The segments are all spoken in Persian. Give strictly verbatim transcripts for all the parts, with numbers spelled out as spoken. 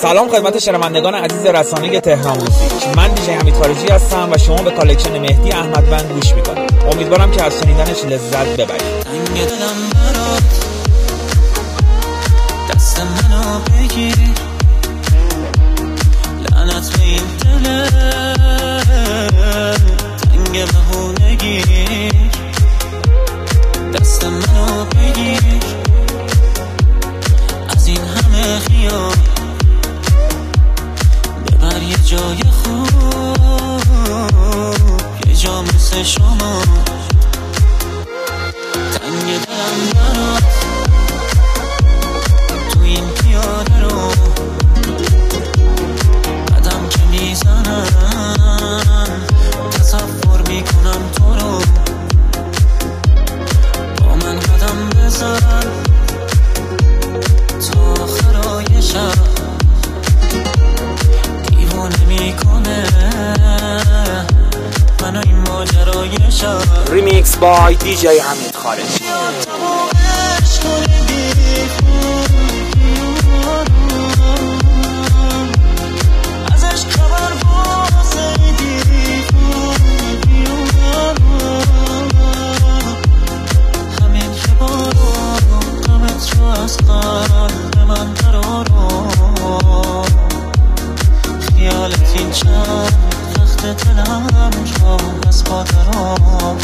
سلام خدمت شنوندگان عزیز رسانه تهران موزیک. من دیجی حمید خارجی هستم و شما به کالکشن مهدی احمدوند گوش میکنید. امیدوارم که از شنیدنش لذت ببرید. تنگ دلم برات دست منو بگیر، لعنت به این دل تنگ بهونگی، دست منو بگیر از این همه خیال، ببر یه جای خوب، یه جا مثل شما. تنگ دلم برات تو این پیاده رو، قدم که میزنم تصور میکنم تو رو، با من قدم بزن تا آخرای شب، دیوانه میکنه منو این ماجرای شب. ریمیکس بای دیجی حمید خارجی. ازش خبر واسه همین که بارو قمت رو از قلب من درارو، خیالت این چند وقت دلم رو از خاطرام،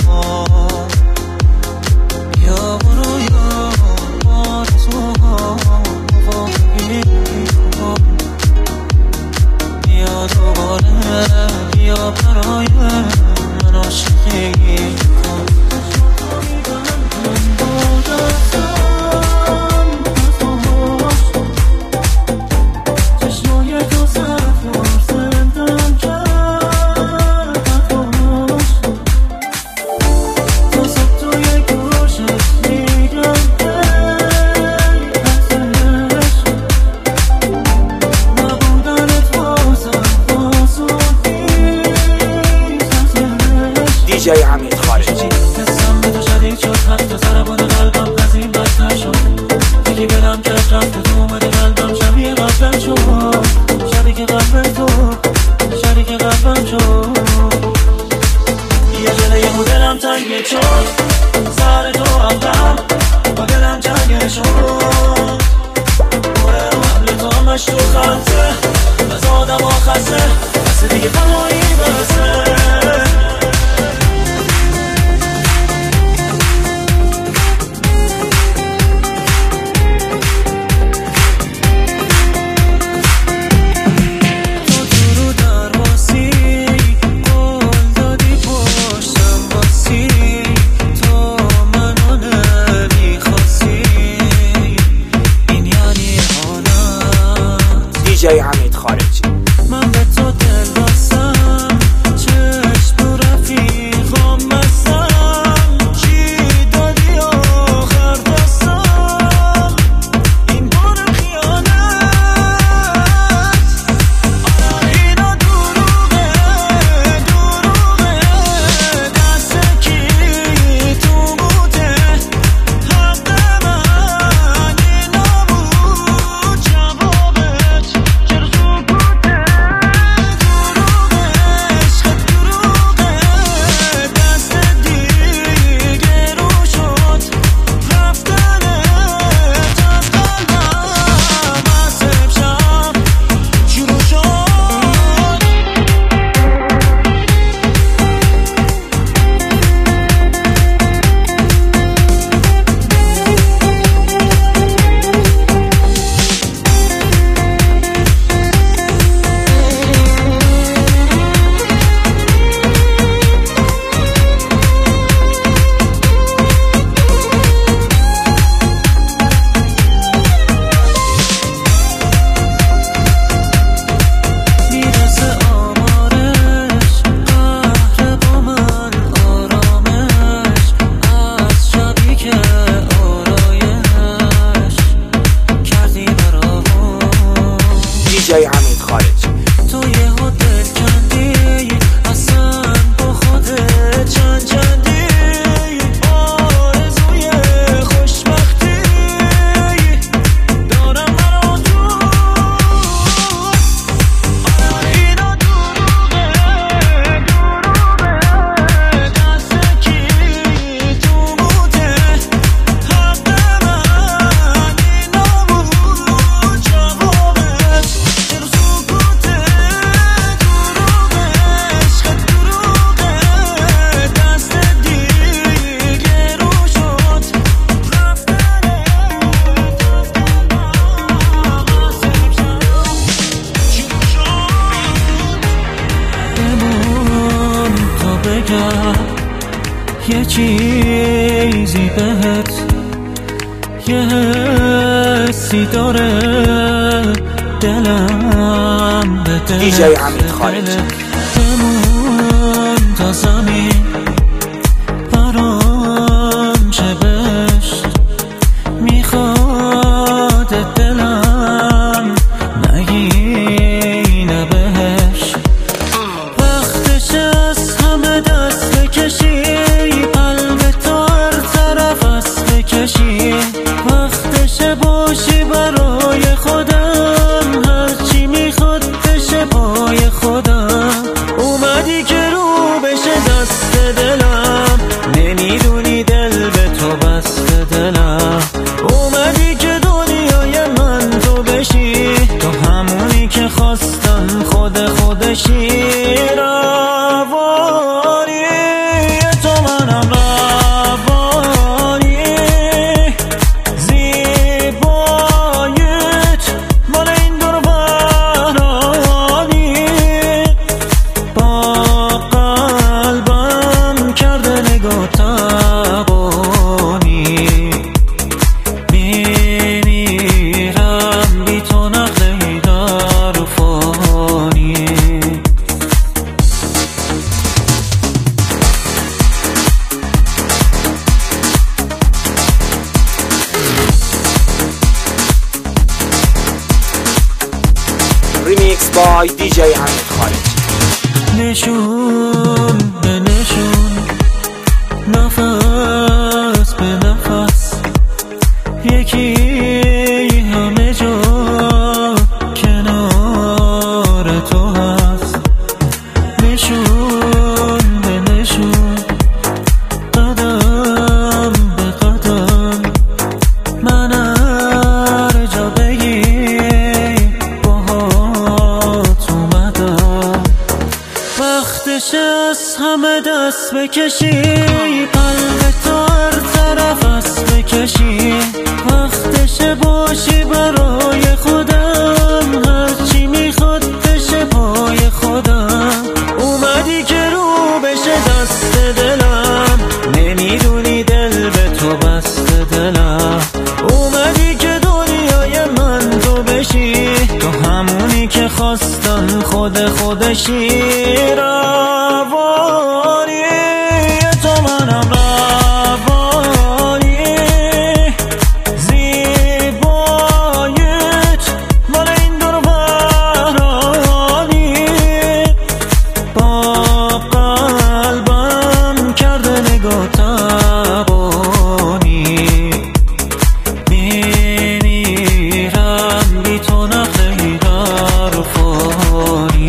بیا برو یا آرزوها واقعی کن، بیا دوباره بیا برای من عاشقی کن. دیجی حمید خارجی. دستم به تو شدید شد، حتی ضربان قلبم از این بدتر شد، دیگه دلم کرد رفت تو اومده قلبم شبیه قبلم شد، شبیه که قلبم تو شبیه که قلبم شد، یه جلوی مو دلم تنگه شد، سر تو اولم با دلم جنگه شد، باره قبل تو همش تو خلطه بز آدم آخسته، بس دیگه تمایی برسه. دیجی حمید خارجی. من به تو دل بستم، چشم تو رفیقام بستم، چی دادی آخر دستم، این بار خیانت، آره اینا دروغه دروغه، دست کی تو بوده، حق من اینا بود جوابت، چرا بهت یه حسی داره دلم به دلت دیجی حمید خارجی بمون تا زمین برام چه بشت میخواد دلم نگینه بهش وقتش از همه دست بکشی قلب تو هر طرف است بکشی وقتش باشی برای خودم هرچی میخواد بشه پای خودم اومدی که رو بشه دست دلم نمیدونی دل به تو بسته دلم اومدی که دنیای من تو بشی تو همونی که خواستم خود خودشی روانی تو منم روانی زیباییت مال این دور برانی با قلبم کرده نگاه تبانی میمیرم بی تو نقلی در فانی ریمیکس بای دیجی حمید خارجی نشون به نشون نفس به نفس یکی همه جا کنار تو هست نشون به نشون قدم به قدم من هر جا بگی باهات اومدم وقتش از همه دست بکشی قلب تو هر طرف است بکشی وقتش باشی برای خودم هرچی میخواد بشه پای خودم اومدی که رو بشه دست دلم نمیدونی دل به تو بسته دلم اومدی که دنیای من تو بشی تو همونی که خواستم خود خودشی روانی تو منم روانی زیباییت مال این دور برانی با قلبم کرده نگاه تبانی میمیرم بی تو نقلی در فانی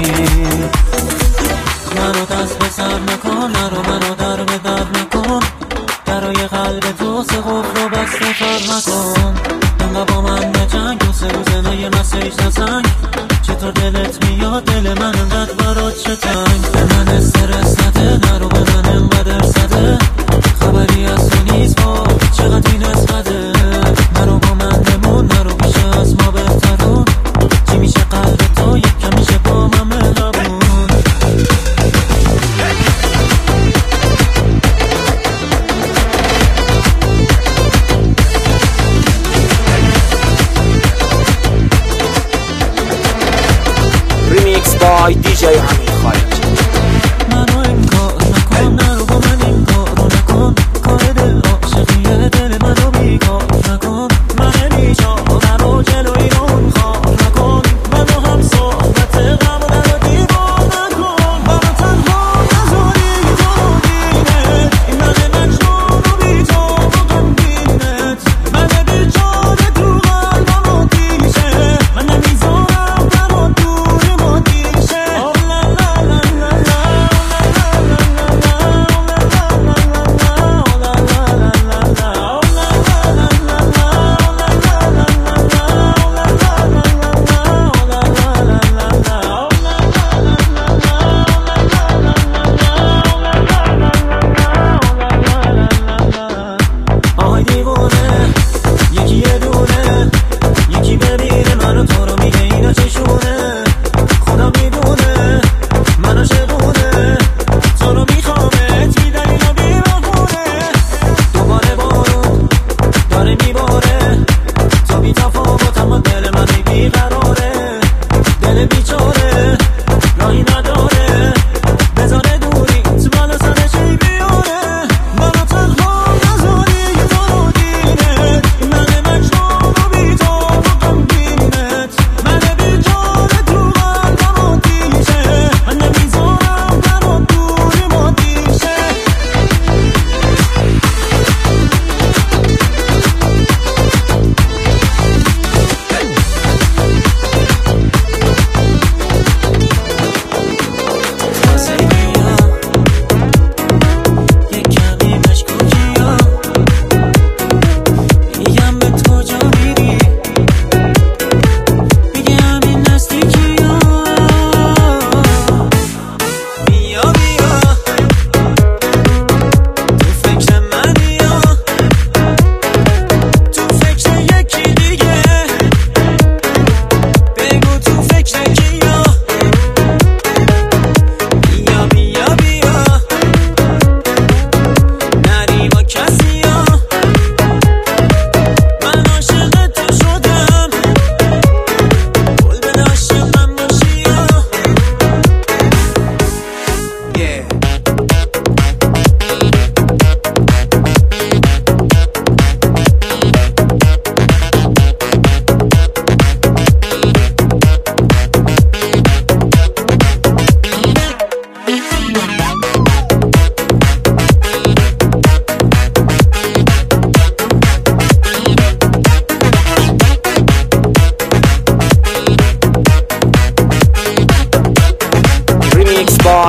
منو دست به سر نکن نرو منو در به در نکن درای قلب تو سه قفل رو بسته تر نکن انقدر با من نجنگ دو سه روزه نه یه مسیج نزنگ چطور دلت میاد دل من انقدر برات چه تنگ به من استرس نده نرو به من انقدر زده خبری از تو نیست با چقدر این اسقده نرو با من نمون نرو بیشه از ما بهترون چی میشه قلب تو یک کم میشه با من مهربون ریمیکس بای دیجی حمید خارجی منو انکار نکن نرو با من این کارو نکن کار دل عاشقیه دل منو بیکار نکن من نمیشا نرو جلوی اون خواه نکن منو هم صحبت غم و در دیوار نکن منو تنها نذاری تو دینت این من مجنون و بی تو و غمگینت من بیچاره تو قلبم و دیشه من نمیذارم نمون دوری ما دیشه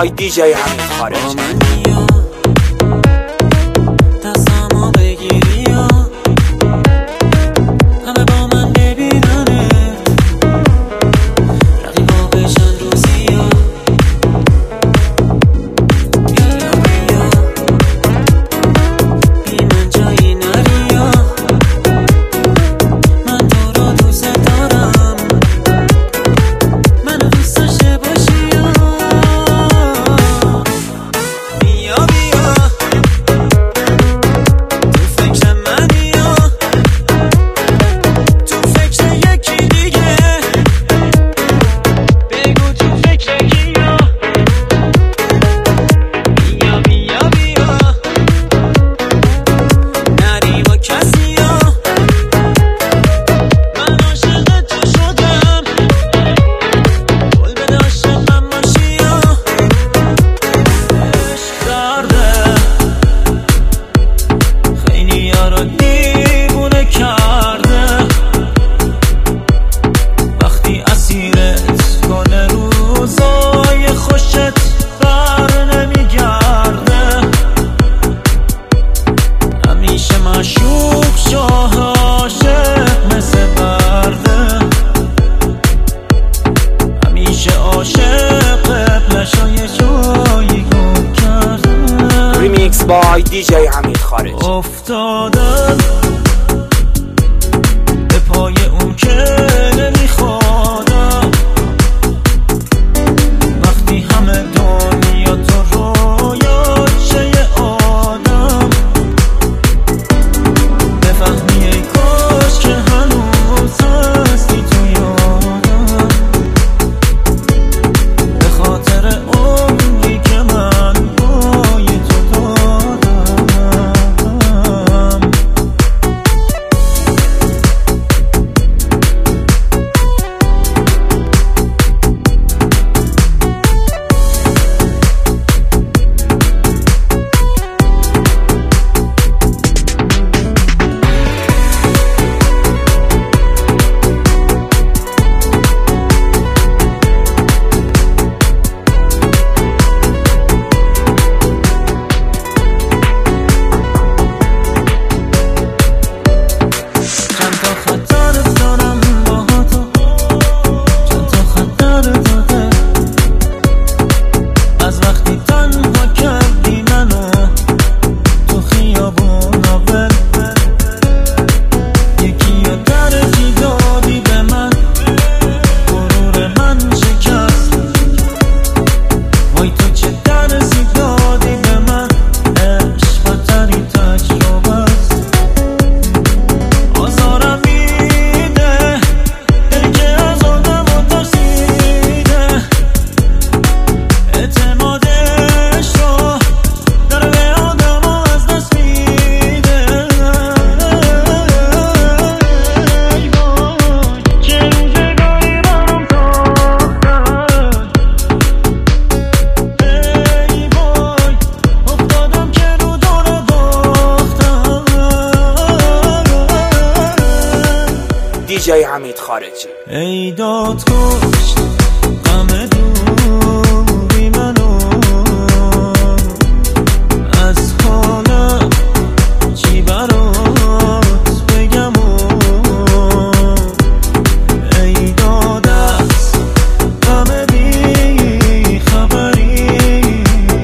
بای دی جی حمید خارجی. بای دی جی حمید خارجی. افتادم به پای اون که نمیخوادم، وقتی همه دنیا تو رویا چه آدم، بفهمی ای کاش که هنوز هستی تو یادم، به خاطر عمری که من پای تو دی جی حمید خارجی. ای داد کشت غم دوری منو، از حالم چی برات بگم، ای داد از غم بی خبری،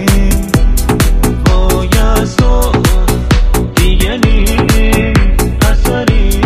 باید تو دیگه نی اثری.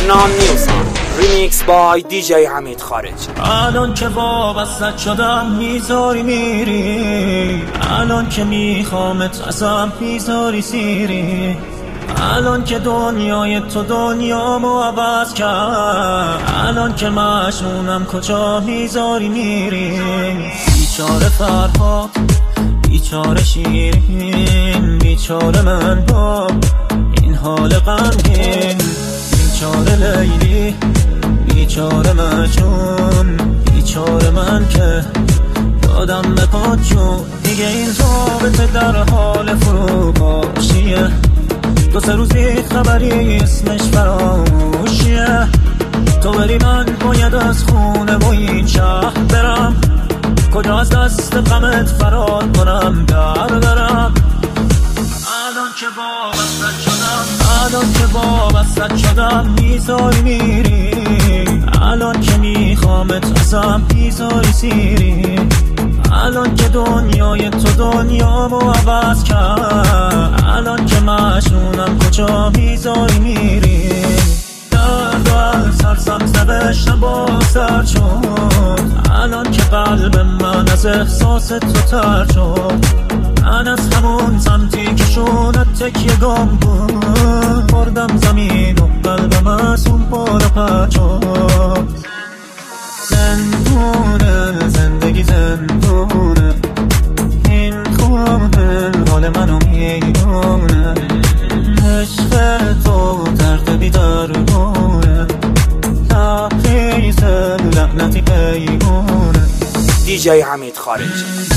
نان نیوزان ریمیکس بای دیجی حمید خارجی. الان که وابستت شدم میذاری میری، الان که میخوامت ازم میذاری سیری، الان که دنیای تو دنیامو عوض کرد، الان که مجنونم کجا میذاری میری. بیچاره فرهاد، بیچاره شیرین، بیچاره من با این حال غمگین، بیچاره لیلی، بیچاره مجنون، بیچاره من که دادم به پاچون. دیگه این رابطه در حال فروپاشیه، دو سه روزی خبری اسمش فراموشیه. تو بری من باید از خونه و این شهر برم، کجا از دست غمت فرار کنم در برم. الان که وابستت شدم، الان که وابستت شدم میذاری میری، الان که میخوامت ازم میذاری سیری، الان که دنیای تو دنیامو عوض کرد، الان که مجنونم کجا میذاری میری. درد و از هر سمزنشم با سر شد، الان که قلب من از احساس تو تر شد. من از همون سمتی که شونت تکیه گم بود، بردم زمین و قلبم از اون پارا پد شد. زندونه زندگی زندونه، این خونه حال منو میدونه، عشق تو درد بیدارونه، تحریز لعنتی پیمونه. دیجی حمید خارجی.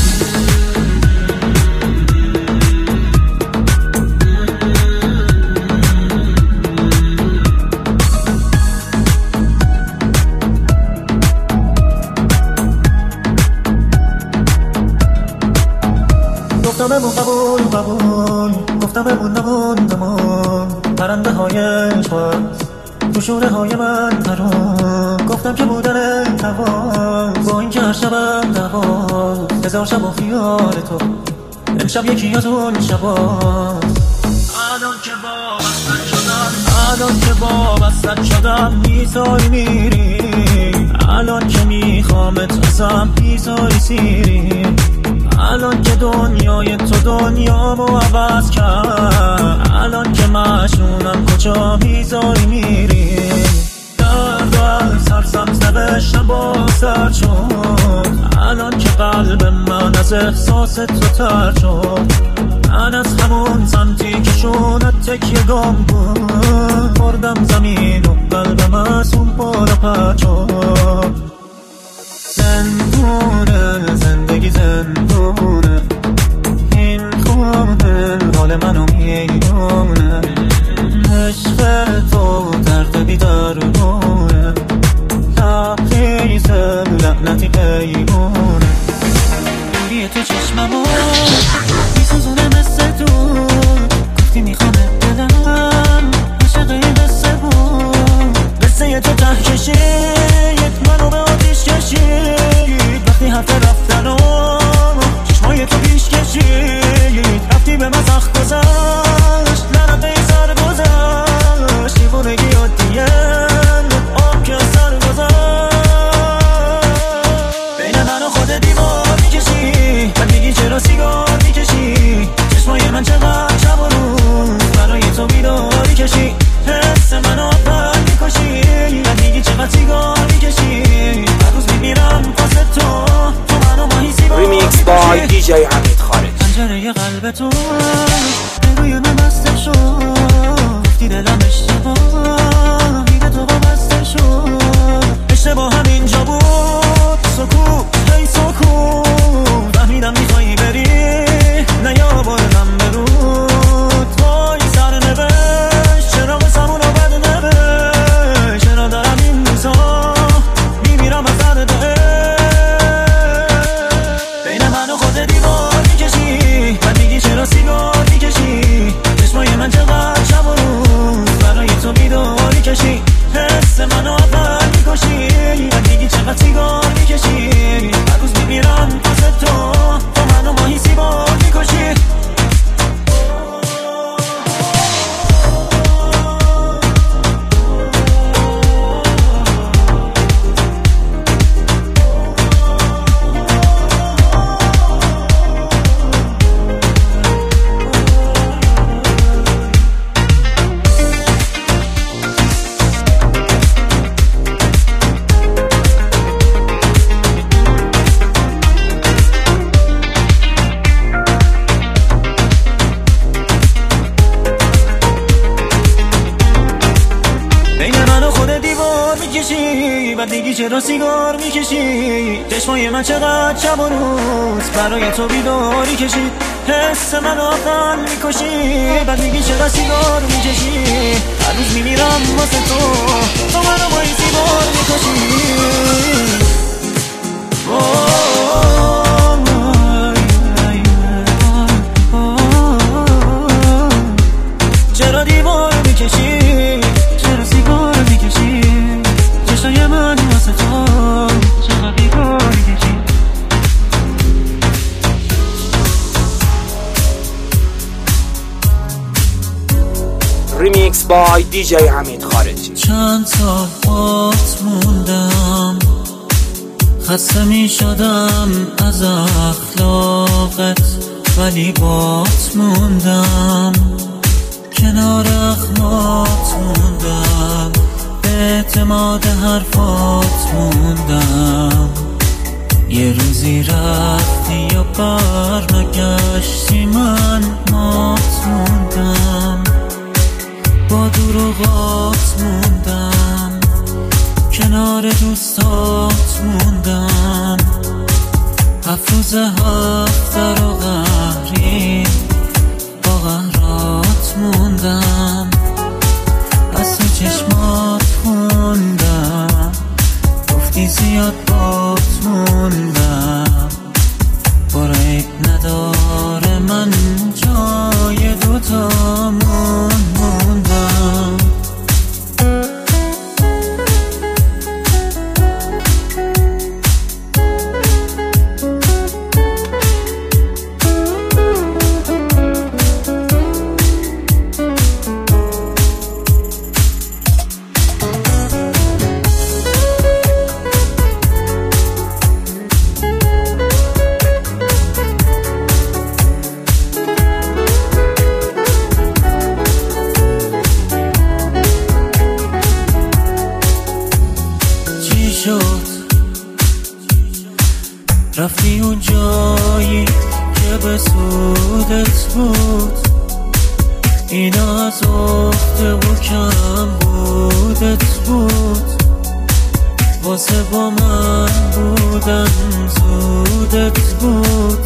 گفتم بمون قبول قبول، گفتم بمون نمون نمون، پرنده های عشق تو شوره های من ترون. گفتم که بودن توا با این که هر شبم دوا، هزار شب و خیال تو امشب یکی از اون شبا. الان که وابستت شدم، الان که وابستت شدم میذاری میری، الان که میخوامت ازم میذاری سیری، الان که دنیای تو دنیامو عوض کرد، الان که مجنونم کجا میذاری میری. درد و از هر سمزنشم با سر شد، الان که قلب من از احساس تو تر شد. من از همون سمتی که شونت تکیه گم بود، بردم زمین و قلبم از اون پارا پد شد. زندونه زندگی زندونه، این خونه حال منو میدونه، عشق تو درد بیدارونه، تحریز لعنتی پیمونه. دوری تو چشممو میسوزونه مثل تو، گفتی میخوامه دلم عشقی مثل بود، قصه تو ته کشید منو به آتیش کشید. وقتی حرف رفتن و چشمای تو پیش کشید، رفتی به من سخت گذشت، لعنت ای سر گذشت، دیوونگی عادیه آب که سر گذشت. بین من و خود دیوار میکشی، من میگی چرا سیگار میکشی، چشمای من چقدر شب و روز برای تو بیداری کشی، حس منو اول میکشی، من میگی چقدر سیگار میکشی، هر روز میمیرم واسه تو، تو منو ماهی سیگار ریمیکس بای دیجی حمید خارجی. پنجره قلب تو روی من بسته شد، گفتی دلم اشتباه دیگه تو با بسته شد، اشتباه هم اینجا بود، سکوت هی سکوت، فهمیدم میخوایی بری نیاوردم به رود، وای سر نوشت چرا قسمون رو بد نوشت، چرا دارم این روزا میمیرم از درد دل. بین من و خود دیوار میکشی، من میگی چرا سیگار میکشی، چشمای من چقدر شب و روز برای تو بیداری کشی، حس منو اول میکشی، من میگی چقدر سیگار میکشی، بعد میگی چرا سیگار میکشی، چشمای من چقدر شب و روز برای تو بیداری کشید، حس من آقل میکشی، بعد میگی چرا سیگار میکشی، هر روز میمیرم واسه تو، تو منو با این سیگار میکشی. چرا دیوار میکشی، چرا سیگار میکشی، چشای من واسه تو چقدر بیگار میکشی. ریمیکس بای دی جی حمید خارجی. چند سال بات موندم، خسته می شدم از اخلاقت، ولی بات موندم، کنار اخمات موندم، به اعتماد حرفات موندم. یه روزی رفتی یا بر نگشتی، من مات موندم، با دروغات موندم، کنار دوستات موندم. هفت روز هفته رو قهری با قهرات موندم، از تو چشمات خوندم، گفتی زیاد بات موندم، برو عیب نداره من جای دوتامون موندم. رفتی اون جایی که به سودت بود، اینا از افته و کم بودت بود، واسه با من بودن زودت بود.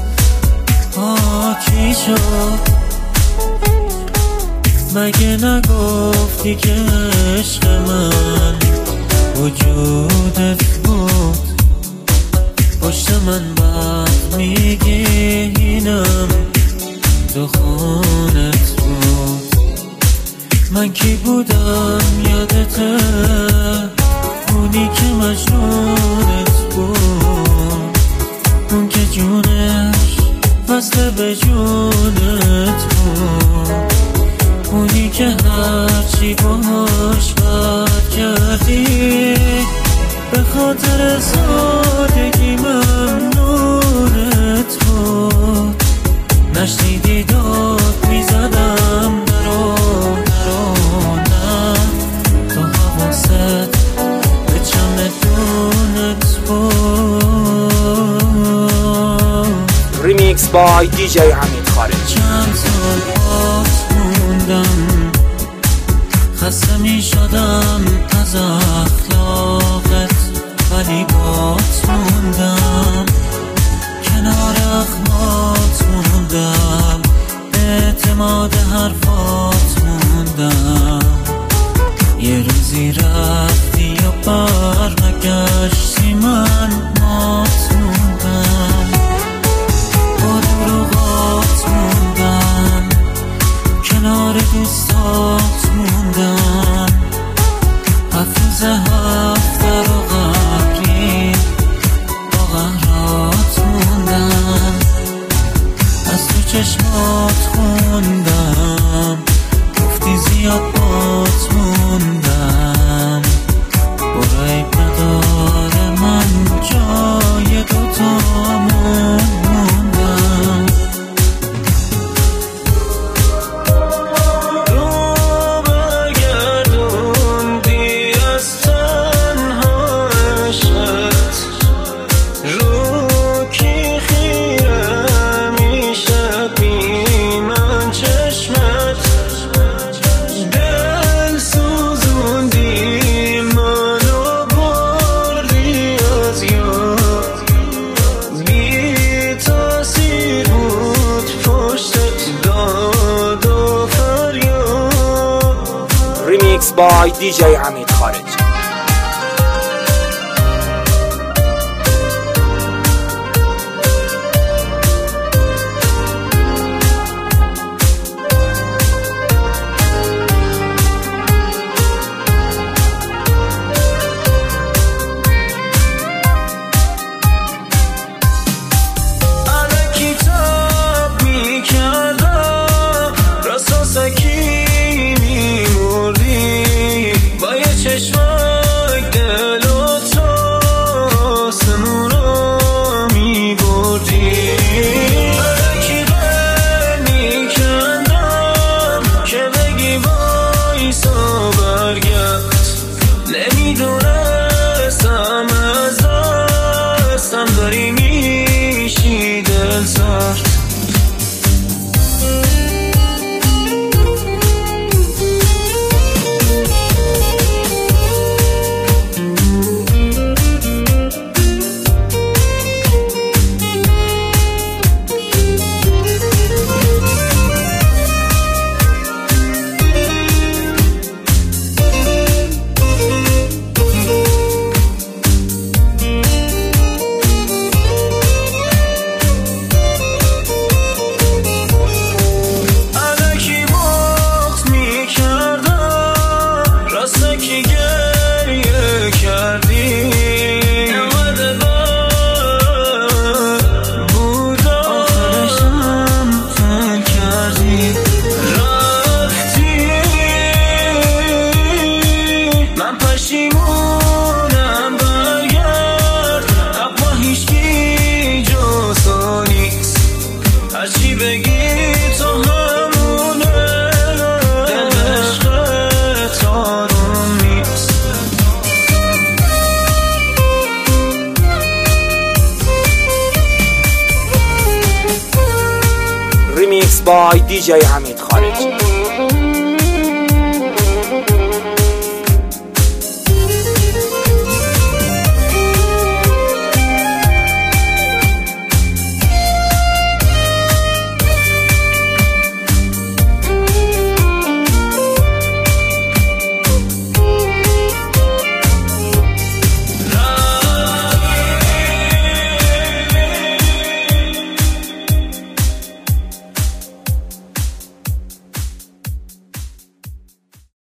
ها چی شد مگه نگفتی که عشق من وجودت بود، پشت من بعد میگی اینم دخونت بود. من کی بودم یادته، اونی که مجنونت بود، اون که جونش وصله به جونت بود، اونی که هرچی باهاش بد کردی به خاطر سادگی ممنونت بود. نشنیدی داد میزدم درو درو نه، تو حواست به چمدونت بود. ریمیکس بای دی جی حمید خارجی. چند سال بات موندم، خسته می شدم از اخلاقت، ولی بات موندم، کنار اخمات موندم، به اعتماد حرفات موندم. یه روزی رفتی یا بر نگشتی، من مات موندم، با دروغات موندم، کنار دوستات موندم. هفت روز هفته رو قهری با قهرات موندم، از تو چشمات خوندم، گفتی زیاد بات موندم، برو عیب نداره من جای دوتامون موندم. دل سوزوندی منو با بای دیجی حمید خارجی. نمیدونستم از دستم داری میشی دل سرد. پشیمونم برگرد، اما هیچکی جزا نیست. هرچی بگی تو همونه، دل به عشقت آروم نیست. ریمیکس بای دیجی حمید خارجی.